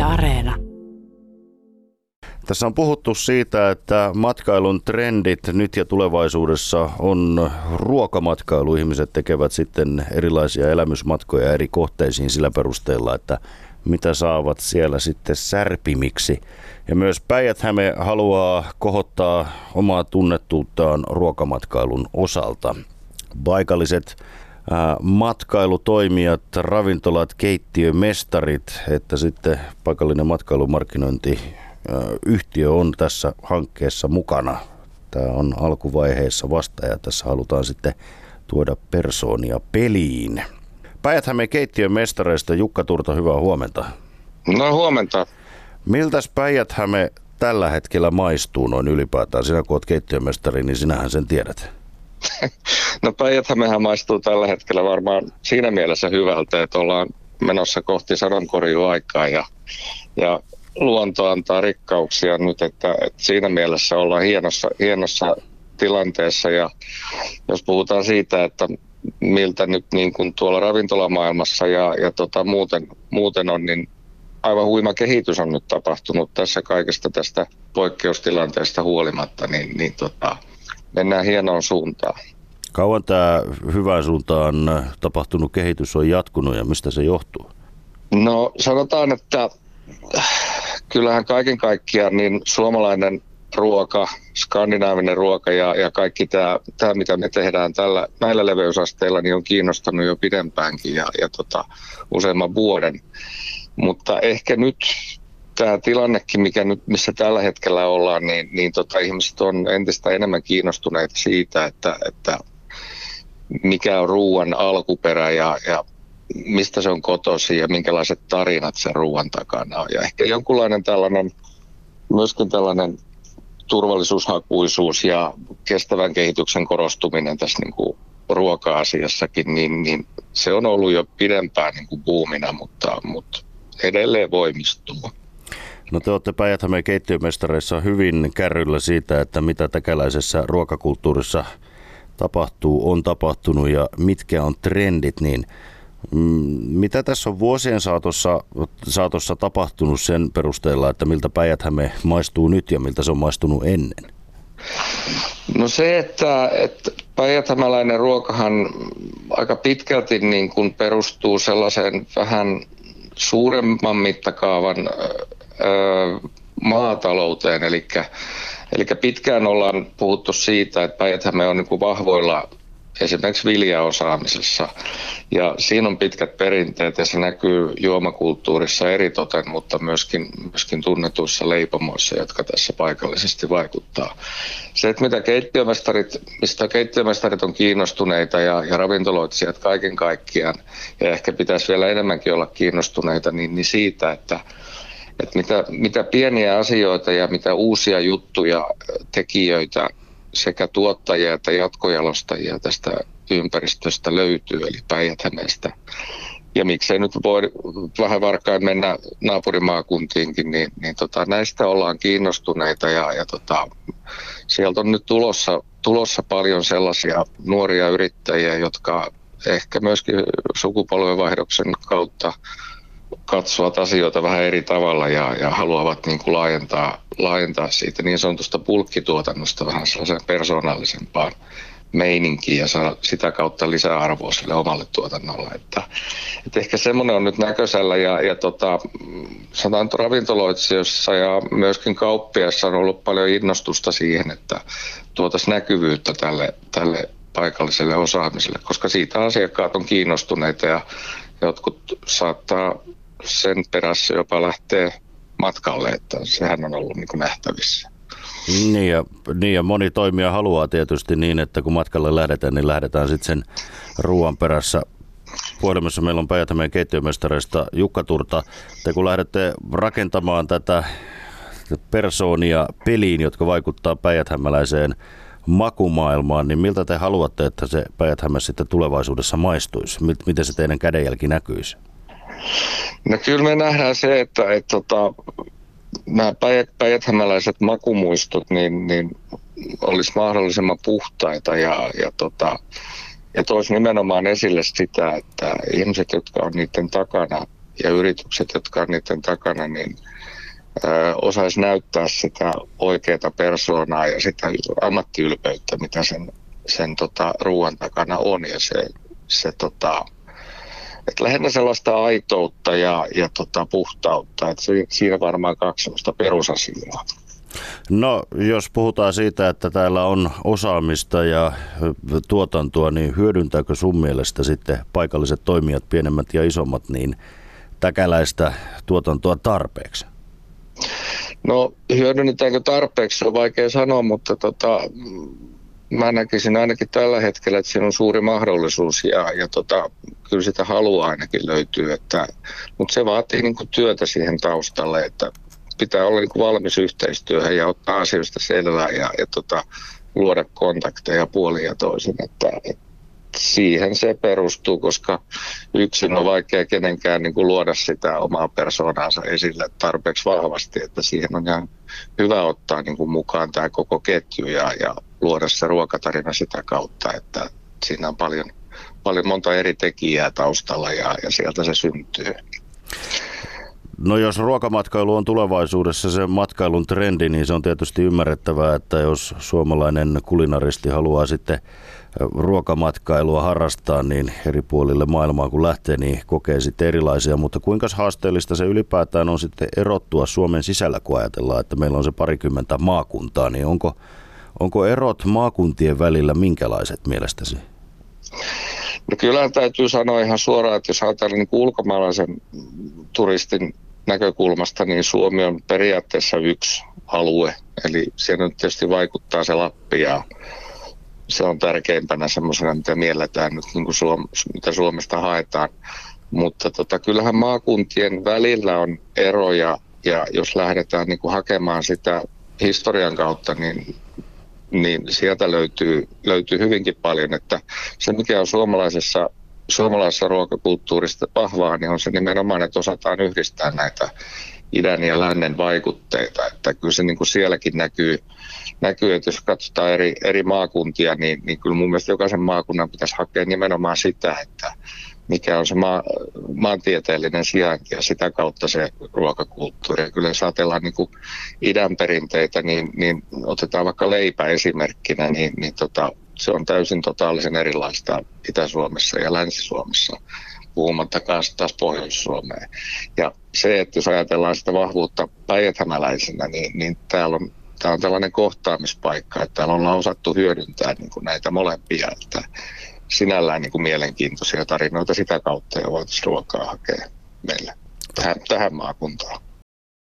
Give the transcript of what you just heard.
Yle Areena. Tässä on puhuttu siitä, että matkailun trendit nyt ja tulevaisuudessa on ruokamatkailu. Ihmiset tekevät sitten erilaisia elämysmatkoja eri kohteisiin sillä perusteella, että mitä saavat siellä sitten särpimiksi. Ja myös Päijät-Häme haluaa kohottaa omaa tunnettuuttaan ruokamatkailun osalta. Paikalliset matkailutoimijat, ravintolat, keittiömestarit, että sitten paikallinen matkailumarkkinointiyhtiö on tässä hankkeessa mukana. Tämä on alkuvaiheessa vasta ja tässä halutaan sitten tuoda persoonia peliin. Päijät-Hämeen keittiömestareista Jukka Turto, hyvää huomenta. No huomenta. Miltäs Päijät-Häme tällä hetkellä maistuu noin ylipäätään? Sinä kun olet keittiömestari, niin sinähän sen tiedät. No Päijät-Hämehän maistuu tällä hetkellä varmaan siinä mielessä hyvältä, että ollaan menossa kohti sadonkorjuaikaa ja luonto antaa rikkauksia nyt, että siinä mielessä ollaan hienossa tilanteessa. Ja jos puhutaan siitä, että miltä nyt niin kuin tuolla ravintolamaailmassa ja muuten on, niin aivan huima kehitys on nyt tapahtunut tässä kaikesta tästä poikkeustilanteesta huolimatta, niin mennään hienoon suuntaan. Kauan tämä hyvään suuntaan tapahtunut kehitys on jatkunut ja mistä se johtuu? No sanotaan, että kyllähän kaiken kaikkiaan niin suomalainen ruoka, skandinaavinen ruoka ja kaikki tämä mitä me tehdään näillä leveysasteilla, niin on kiinnostanut jo pidempäänkin ja useamman vuoden. Mutta ehkä nyt tämä tilannekin, missä tällä hetkellä ollaan, niin ihmiset on entistä enemmän kiinnostuneita siitä, että mikä on ruoan alkuperä ja mistä se on kotoisin ja minkälaiset tarinat sen ruoan takana on. Ja ehkä jonkunlainen myöskin tällainen turvallisuushakuisuus ja kestävän kehityksen korostuminen tässä niin kuin ruoka-asiassakin, niin se on ollut jo pidempään niin kuin buumina, mutta edelleen voimistuu. No te olette Päijät-Hämeen keittiömestareissa hyvin kärryllä siitä, että mitä täkäläisessä ruokakulttuurissa on tapahtunut ja mitkä on trendit, niin mitä tässä on vuosien saatossa tapahtunut sen perusteella, että miltä Päijät-Häme maistuu nyt ja miltä se on maistunut ennen? No se, että päijät-hämäläinen ruokahan aika pitkälti niin kuin perustuu sellaiseen vähän suuremman mittakaavan maatalouteen, eli pitkään ollaan puhuttu siitä, että Päijät-Häme on niin kuin vahvoilla esimerkiksi viljaosaamisessa, ja siinä on pitkät perinteet, ja se näkyy juomakulttuurissa eritoten, mutta myöskin tunnetuissa leipomoissa, jotka tässä paikallisesti vaikuttaa. Se, että mistä keittiömestarit on kiinnostuneita ja ravintoloitsijat kaiken kaikkiaan, ja ehkä pitäisi vielä enemmänkin olla kiinnostuneita, niin siitä, että mitä pieniä asioita ja mitä uusia juttuja, tekijöitä sekä tuottajia että jatkojalostajia tästä ympäristöstä löytyy, eli Päijät-Hämeestä. Ja miksei nyt voi vähän varkain mennä naapurimaakuntiinkin, niin näistä ollaan kiinnostuneita ja sieltä on nyt tulossa paljon sellaisia nuoria yrittäjiä, jotka ehkä myöskin sukupolvenvaihdoksen kautta katsovat asioita vähän eri tavalla ja haluavat niin kuin laajentaa siitä niin sanotusta bulkkituotannosta vähän sellaiseen persoonallisempaan meininkiin ja saada sitä kautta lisäarvoa sille omalle tuotannolle. Että ehkä semmoinen on nyt näköisellä ja sanotaan ravintoloitsijoissa ja myöskin kauppiaissa on ollut paljon innostusta siihen, että tuotaisiin näkyvyyttä tälle paikalliselle osaamiselle, koska siitä asiakkaat on kiinnostuneita ja jotkut saattaa sen perässä jopa lähteä matkalle, että sehän on ollut niin kuin nähtävissä. Niin ja moni toimija haluaa tietysti niin, että kun matkalle lähdetään, niin lähdetään sitten sen ruoan perässä. Puhelimessa meillä on Päijät-Hämeen keittiömestareista Jukka Turto. Te kun lähdette rakentamaan tätä persoonia peliin, jotka vaikuttaa päijät-hämäläiseen makumaailmaan, niin miltä te haluatte, että se Päijät-Häme sitten tulevaisuudessa maistuisi? Miten se teidän kädenjälki näkyisi? No kyllä me nähdään se, että nämä päijät-hämäläiset makumuistot niin olisi mahdollisimman puhtaita ja toisi nimenomaan esille sitä, että ihmiset, jotka on niiden takana, ja yritykset, jotka on niiden takana, niin osaisi näyttää sitä oikeaa persoonaa ja sitä ammattiylpeyttä, mitä sen ruoan takana on. Ja että lähinnä sellaista aitoutta ja puhtautta. Että siinä varmaan kaksi sellaista perusasiaa. No, jos puhutaan siitä, että täällä on osaamista ja tuotantoa, niin hyödyntääkö sun mielestä sitten paikalliset toimijat, pienemmät ja isommat, niin täkäläistä tuotantoa tarpeeksi? No, hyödynnetäänkö tarpeeksi, on vaikea sanoa, mutta mä näkisin ainakin tällä hetkellä, että siinä on suuri mahdollisuus ja kyllä sitä halua ainakin löytyy, mutta se vaatii niin kuin työtä siihen taustalle, että pitää olla niin kuin valmis yhteistyöhön ja ottaa asioista selvää ja luoda kontakteja puolin ja toisin, että siihen se perustuu, koska yksin on vaikea kenenkään niin kuin luoda sitä omaa persoonaansa esille tarpeeksi vahvasti, että siihen on ihan hyvä ottaa niin kuin mukaan tämä koko ketju ja luoda se ruokatarina sitä kautta, että siinä on paljon monta eri tekijää taustalla ja sieltä se syntyy. No jos ruokamatkailu on tulevaisuudessa se matkailun trendi, niin se on tietysti ymmärrettävää, että jos suomalainen kulinaristi haluaa sitten ruokamatkailua harrastaa, niin eri puolille maailmaa kun lähtee, niin kokee sitten erilaisia. Mutta kuinka haasteellista se ylipäätään on sitten erottua Suomen sisällä, kun ajatellaan, että meillä on se 20 maakuntaa, niin onko erot maakuntien välillä minkälaiset mielestäsi? No kyllä täytyy sanoa ihan suoraan, että jos ajatellaan niin ulkomaalaisen turistin näkökulmasta, niin Suomi on periaatteessa yksi alue. Eli siellä nyt tietysti vaikuttaa se Lappi ja se on tärkeimpänä semmoisena, mitä mielletään nyt, niin kuin mitä Suomesta haetaan. Mutta kyllähän maakuntien välillä on eroja ja jos lähdetään niin kuin hakemaan sitä historian kautta, niin sieltä löytyy hyvinkin paljon, että se mikä on suomalaisessa ruokakulttuurista vahvaa, niin on se nimenomaan, että osataan yhdistää näitä idän ja lännen vaikutteita, että kyllä se niin kuin sielläkin näkyy, että jos katsotaan eri maakuntia, niin kyllä mun mielestä jokaisen maakunnan pitäisi hakea nimenomaan sitä, että mikä on se maantieteellinen sijainti ja sitä kautta se ruokakulttuuri. Ja kyllä jos ajatellaan niin kuin idän perinteitä, niin otetaan vaikka leipä esimerkkinä, niin se on täysin totaalisen erilaista Itä-Suomessa ja Länsi-Suomessa, puhumattakaan taas Pohjois-Suomeen. Ja se, että jos ajatellaan sitä vahvuutta päijäthämäläisenä, niin täällä on tällainen kohtaamispaikka, että täällä ollaan osattu hyödyntää niin kuin näitä molempia, että sinällään niin kuin mielenkiintoisia tarinoita sitä kautta ja voitaisiin ruokaa hakea meille tähän maakuntaan.